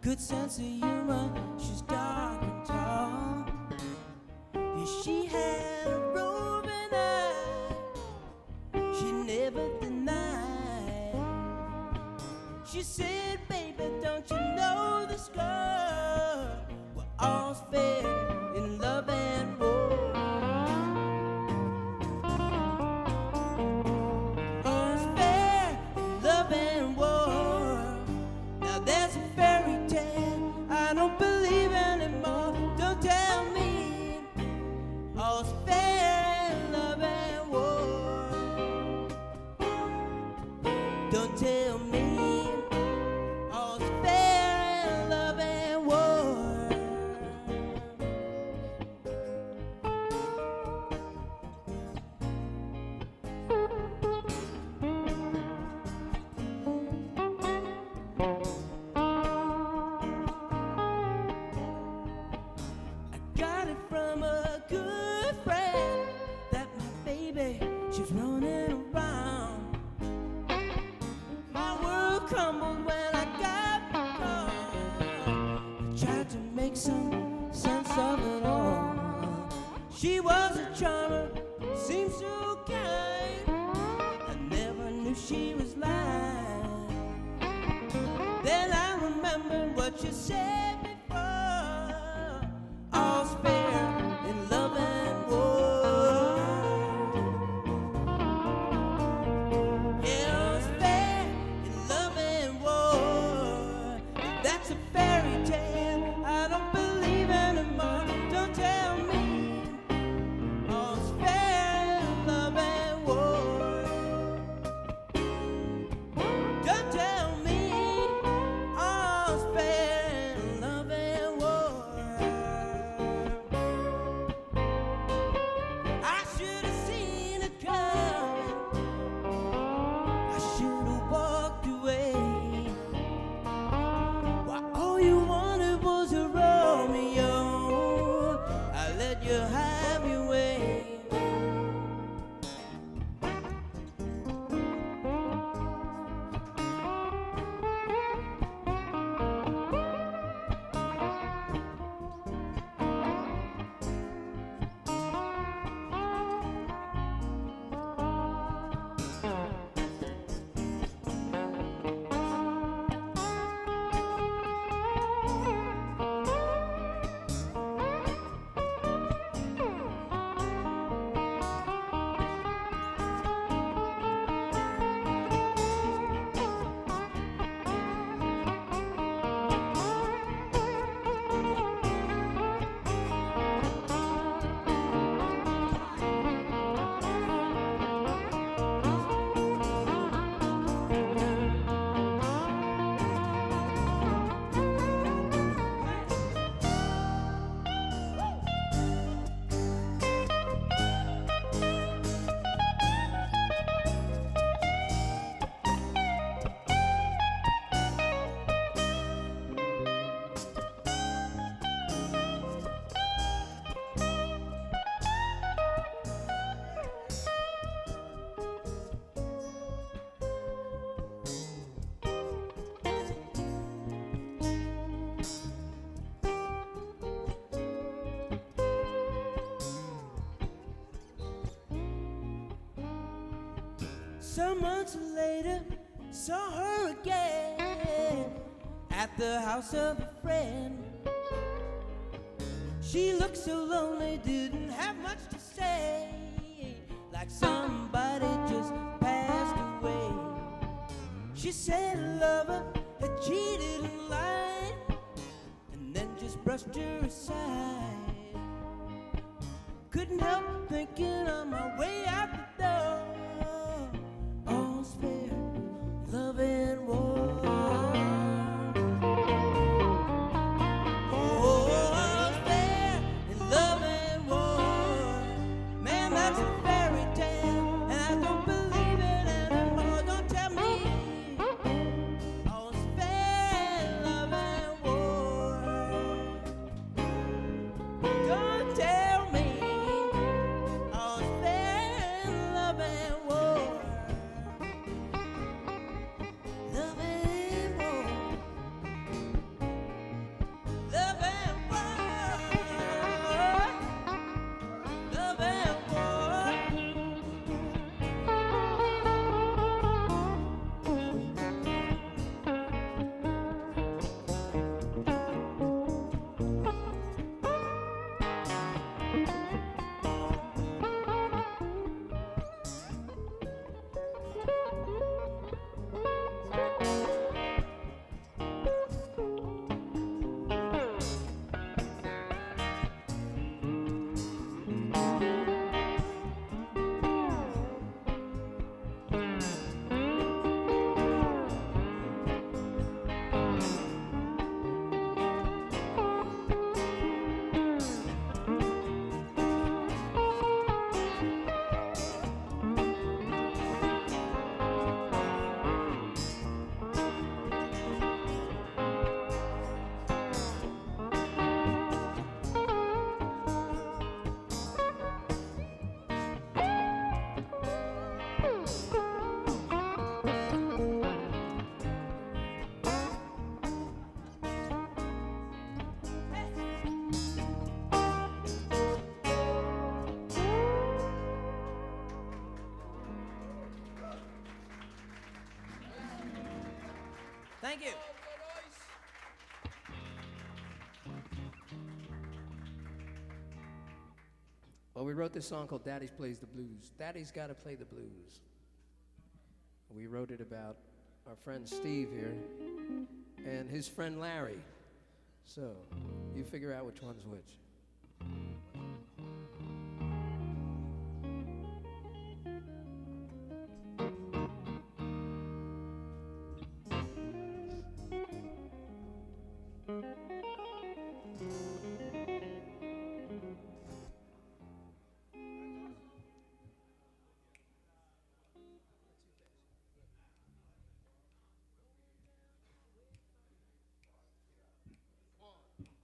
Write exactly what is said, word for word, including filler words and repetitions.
good sense of humor. She's dark and tall. Yeah, she had a roving eye. She never denied. She said, baby, don't you know this girl? We're all's fair in love and war. All's fair in love and war. Now there's a fairy tale I don't believe anymore. Don't tell me all's fair in love and war. Don't tell me all's fair in love and war. I got it from a good friend that my baby, she's running around. My world crumbled when I got home. I tried to make some sense of it all. She was a charmer, seemed so kind. I never knew she was lying. Then I remembered what you said before. All's fair in love and war. Yeah, all's fair in love and war. If that's a fairy tale I don't believe anymore. Don't tell me all's fair in love and war. Don't tell me all's fair in love and war. I should have seen it coming. I should have walked away. Why all you wanted was a Romeo. I let you have your way. Some months later, saw her again at the house of a friend. She looked so lonely, didn't have much to say, like somebody just passed away. She said a lover had cheated and lied, and then just brushed her aside. Couldn't help thinking on my way out the door. All's fair, love and war. Oh, all's fair in love and war. Man, that's a fairy tale, and I don't believe it anymore. Don't tell me all's fair in love and war. Don't tell me all's fair in Thank you. Well, we wrote this song called Daddy's Plays the Blues. Daddy's Gotta Play the Blues. We wrote it about our friend Steve here and his friend Larry. So, you figure out which one's which.